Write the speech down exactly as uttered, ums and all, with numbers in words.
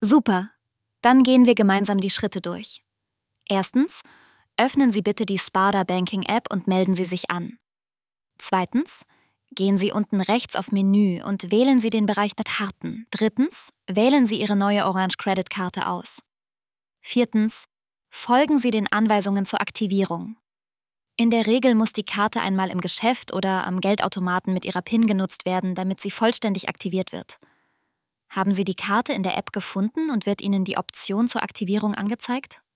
Super, dann gehen wir gemeinsam die Schritte durch. Erstens, öffnen Sie bitte die Sparda Banking App und melden Sie sich an. Zweitens, gehen Sie unten rechts auf Menü und wählen Sie den Bereich der Karten. Drittens, wählen Sie Ihre neue Orange Credit Karte aus. Viertens, folgen Sie den Anweisungen zur Aktivierung. In der Regel muss die Karte einmal im Geschäft oder am Geldautomaten mit Ihrer PIN genutzt werden, damit sie vollständig aktiviert wird. Haben Sie die Karte in der App gefunden und wird Ihnen die Option zur Aktivierung angezeigt?